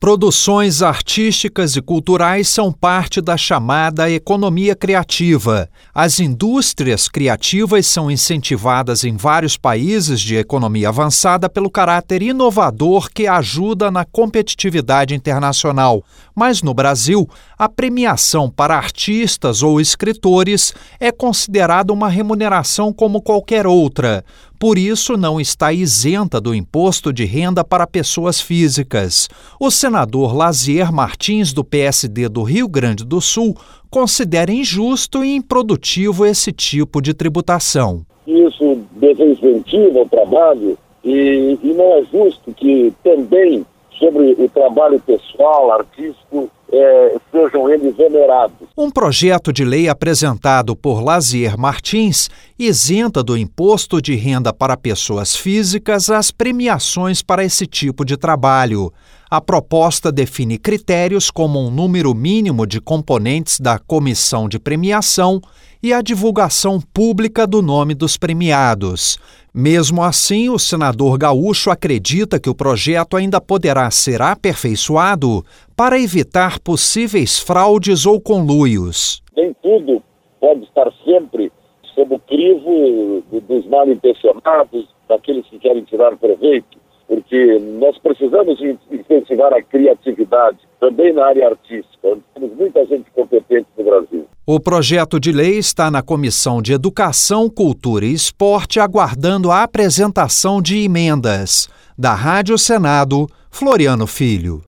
Produções artísticas e culturais são parte da chamada economia criativa. As indústrias criativas são incentivadas em vários países de economia avançada pelo caráter inovador que ajuda na competitividade internacional. Mas no Brasil, a premiação para artistas ou escritores é considerada uma remuneração como qualquer outra. Por isso, não está isenta do imposto de renda para pessoas físicas. O senador Lazier Martins, do PSD do Rio Grande do Sul, considera injusto e improdutivo esse tipo de tributação. Isso desincentiva o trabalho e não é justo que também sobre o trabalho pessoal, artístico, sejam eles onerados. Um projeto de lei apresentado por Lazier Martins isenta do imposto de renda para pessoas físicas as premiações para esse tipo de trabalho. A proposta define critérios como um número mínimo de componentes da comissão de premiação e a divulgação pública do nome dos premiados. Mesmo assim, o senador gaúcho acredita que o projeto ainda poderá ser aperfeiçoado para evitar possíveis fraudes ou conluios. Nem tudo pode estar sempre sob o crivo dos mal intencionados, daqueles que querem tirar proveito, porque nós precisamos incentivar a criatividade também na área artística. Temos muita gente competente no Brasil. O projeto de lei está na Comissão de Educação, Cultura e Esporte, aguardando a apresentação de emendas. Da Rádio Senado, Floriano Filho.